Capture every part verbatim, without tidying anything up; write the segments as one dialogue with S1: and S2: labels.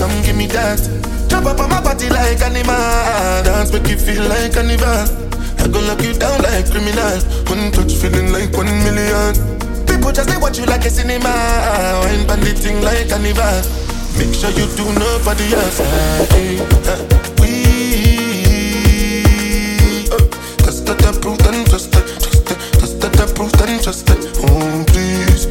S1: come give me that. Jump up on my body like animal, dance make you feel like carnival. I gon' lock you down like criminal, one touch feeling like one million. People just they watch you like a cinema, wine bandit thing like carnival. Make sure you do nobody else. Hey, uh, we uh, just that proof and trust that, just that, just that proof and trust that. Oh please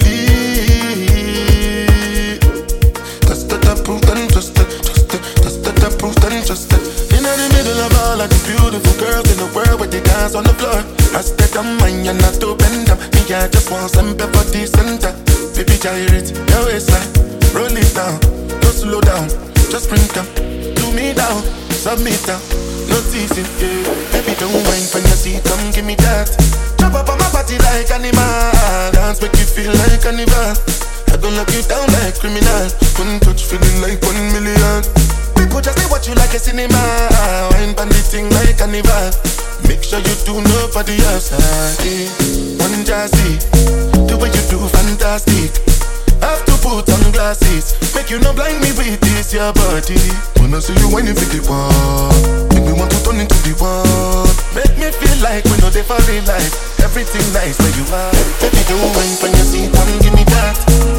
S1: believe. Just that proof and trust that, just that, just that proof and trust that. In the middle of all of these beautiful girls in the world where they dance on the floor, I step on mine and not to bend them. Me I just want some pepper the center. Baby gyrate your waistline, roll it down, don't slow down, just bring them to me down, submit down, no teasing, yeah. Baby don't whine from your seat, come give me that. Jump up on my body like animal, dance make you feel like carnival. I gon' lock you down like criminal, one touch feeling like one million. People just they watch you like a cinema, wine bandit thing like carnival. Make sure you do nobody else. Hey, one jazzy, the way you do fantastic. Have to put on glasses, make you not blind me with this your body. When I see you whining for the wall, make me want to turn into the wall. Make me feel like we know they fall in life. Everything nice where you are. Baby don't whine when you see come give me that.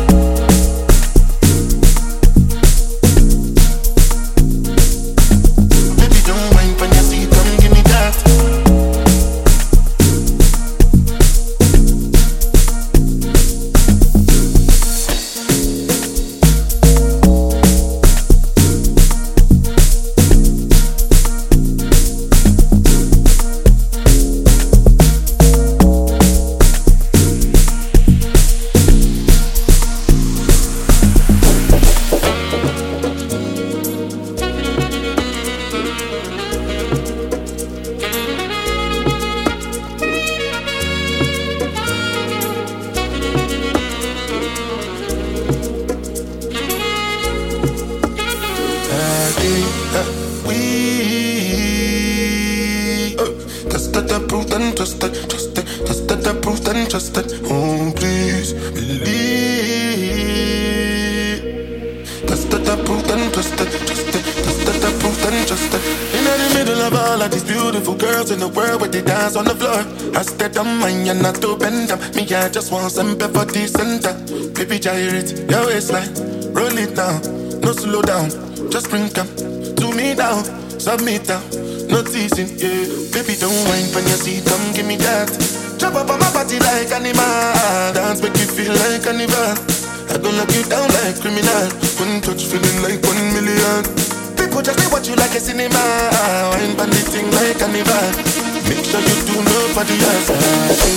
S1: Not to bend them, me I just want some pepper the center. Baby gyrate your waistline, roll it down, no slow down, just bring them to me down, submit down, no teasing, yeah. Baby don't whine when you see, come give me that. Jump up on my body like animal, dance make you feel like carnival. I gon' lock you down like criminal, one touch feeling like one million. People just they watch you like a cinema, wine bandit thing like carnival. Make sure you do nobody else.